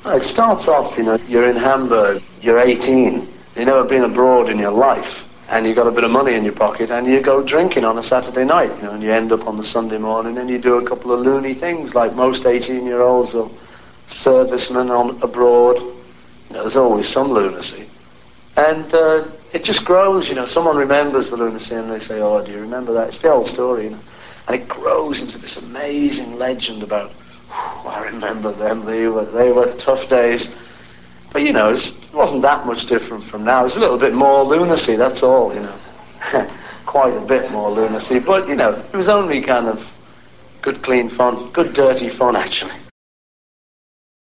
Well, it starts off, you're in Hamburg, you're 18, you've never been abroad in your life, and you've got a bit of money in your pocket, and you go drinking on a Saturday night, and you end up on the Sunday morning, and you do a couple of loony things, like most 18-year-olds or servicemen abroad. There's always some lunacy. And it just grows, Someone remembers the lunacy, and they say, oh, do you remember that? It's the old story, And it grows into this amazing legend about, I remember them, they were tough days. But, it wasn't that much different from now. There's a little bit more lunacy, that's all, Quite a bit more lunacy. But, it was only kind of good, clean fun. Good, dirty fun, actually.